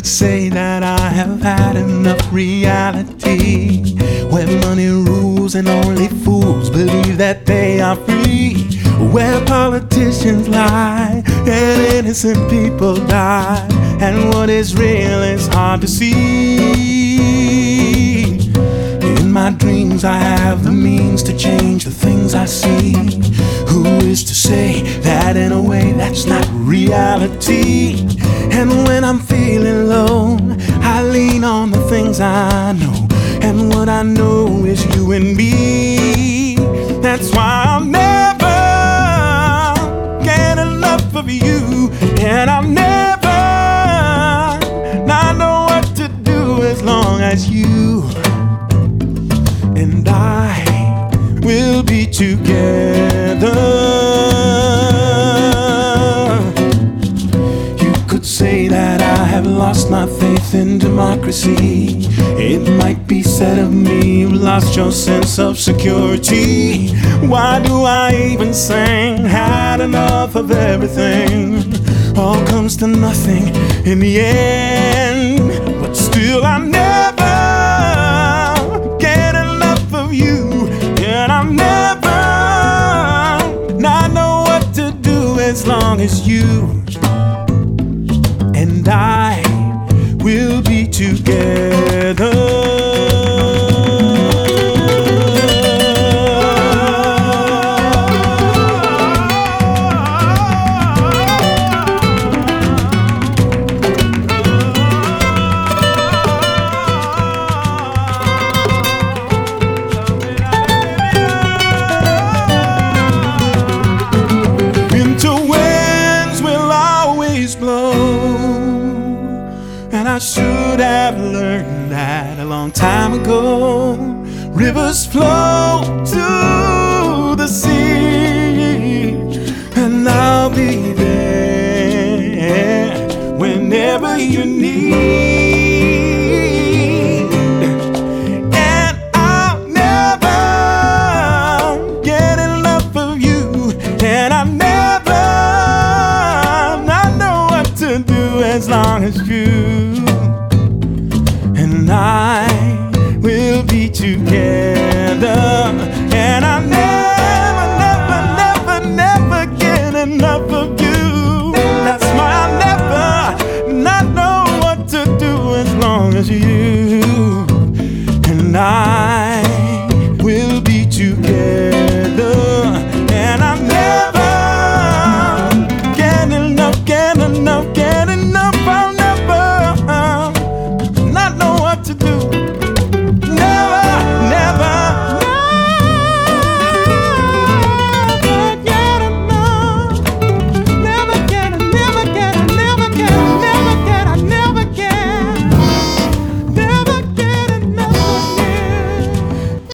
could say that I have had enough reality, where money rules and only fools believe that they are free, where politicians lie and innocent people die, and what is real is hard to see. In my dreams I have the means to change the things I see. Who is to say that in a way that's not reality? And when I'm feeling low, I lean on the things I know, and what I know is you and me. That's why I'll never get enough of you, and I'll never not know what to do as long as you and I will be together. You could say that I have lost my faith in democracy. It might be said of me, you've lost your sense of security. Why do I even sing? Had enough of everything. All comes to nothing in the end. But still I never get enough of you, and I'll never not know what to do as long as you and I will be together. And I should have learned that a long time ago. Rivers flow to